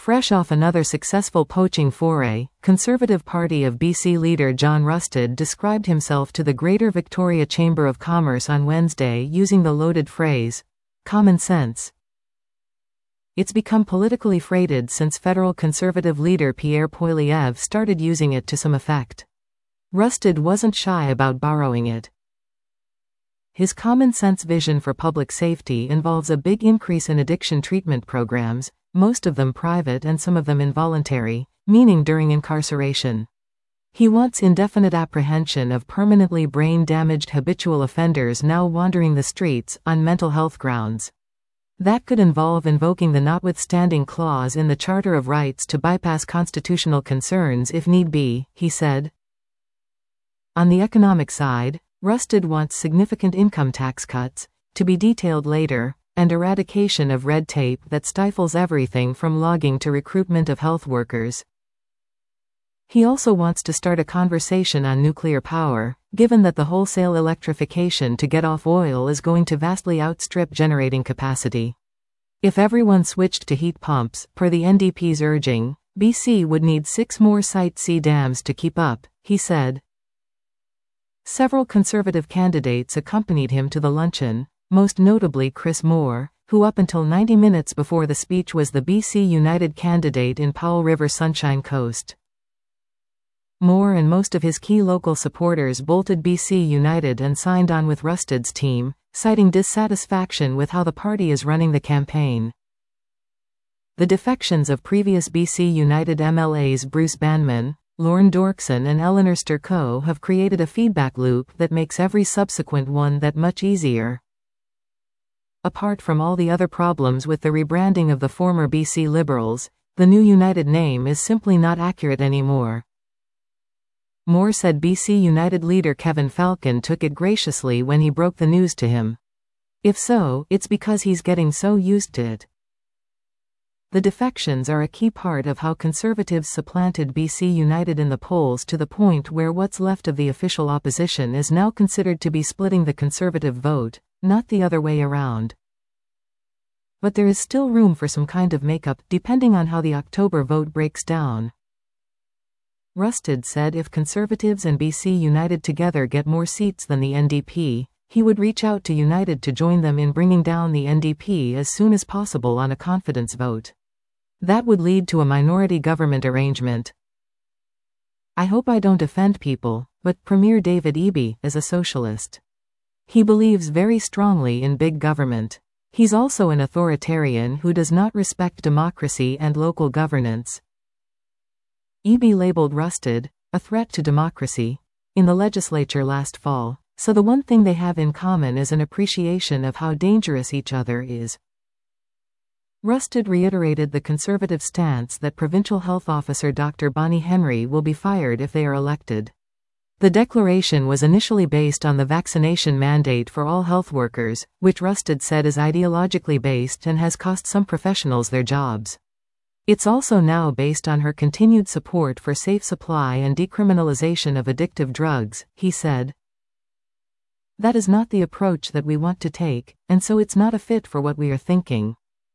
Fresh off another successful poaching foray, Conservative Party of BC leader John Rustad described himself to the Greater Victoria Chamber of Commerce on Wednesday using the loaded phrase, "common sense." It's become politically freighted since federal Conservative leader Pierre Poilievre started using it to some effect. Rustad wasn't shy about borrowing it. His common-sense vision for public safety involves a big increase in addiction treatment programs, most of them private and some of them involuntary, meaning during incarceration. He wants indefinite apprehension of permanently brain-damaged habitual offenders now wandering the streets on mental health grounds. That could involve invoking the notwithstanding clause in the Charter of Rights to bypass constitutional concerns if need be, he said. On the economic side, Rustad wants significant income tax cuts, to be detailed later, and eradication of red tape that stifles everything from logging to recruitment of health workers. He also wants to start a conversation on nuclear power, given that the wholesale electrification to get off oil is going to vastly outstrip generating capacity. If everyone switched to heat pumps, per the NDP's urging, BC would need 6 more Site C dams to keep up, he said. Several Conservative candidates accompanied him to the luncheon, most notably Chris Moore, who up until 90 minutes before the speech was the BC United candidate in Powell River Sunshine Coast. Moore and most of his key local supporters bolted BC United and signed on with Rustad's team, citing dissatisfaction with how the party is running the campaign. The defections of previous BC United MLAs Bruce Banman, Lorne Dorkson and Eleanor Sturcot have created a feedback loop that makes every subsequent one that much easier. Apart from all the other problems with the rebranding of the former BC Liberals, the new United name is simply not accurate anymore. Moore said BC United leader Kevin Falcon took it graciously when he broke the news to him. If so, it's because he's getting so used to it. The defections are a key part of how Conservatives supplanted BC United in the polls to the point where what's left of the official opposition is now considered to be splitting the Conservative vote, not the other way around. But there is still room for some kind of makeup depending on how the October vote breaks down. Rustad said if Conservatives and BC United together get more seats than the NDP, he would reach out to United to join them in bringing down the NDP as soon as possible on a confidence vote. That would lead to a minority government arrangement. I hope I don't offend people, but Premier David Eby is a socialist. He believes very strongly in big government. He's also an authoritarian who does not respect democracy and local governance. Eby labeled Rustad a threat to democracy in the legislature last fall, so the one thing they have in common is an appreciation of how dangerous each other is. Rustad reiterated the Conservative stance that Provincial Health Officer Dr. Bonnie Henry will be fired if they are elected. The declaration was initially based on the vaccination mandate for all health workers, which Rustad said is ideologically based and has cost some professionals their jobs. It's also now based on her continued support for safe supply and decriminalization of addictive drugs, he said. That is not the approach that we want to take, and so it's not a fit for what we are thinking.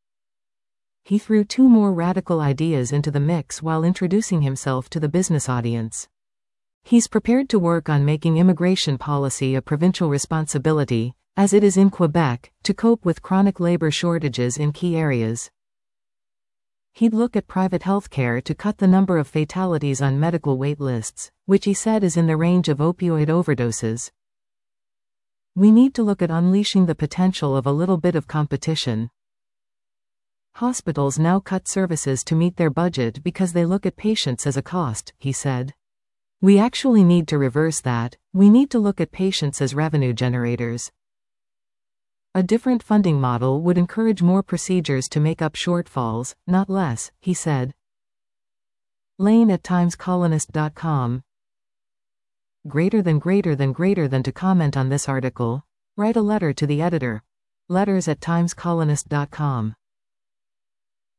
He threw 2 more radical ideas into the mix while introducing himself to the business audience. He's prepared to work on making immigration policy a provincial responsibility, as it is in Quebec, to cope with chronic labor shortages in key areas. He'd look at private healthcare to cut the number of fatalities on medical wait lists, which he said is in the range of opioid overdoses. We need to look at unleashing the potential of a little bit of competition. Hospitals now cut services to meet their budget because they look at patients as a cost, he said. We actually need to reverse that. We need to look at patients as revenue generators. A different funding model would encourage more procedures to make up shortfalls, not less, he said. Lane at timescolonist.com. Greater than to comment on this article, write a letter to the editor. Letters@timescolonist.com.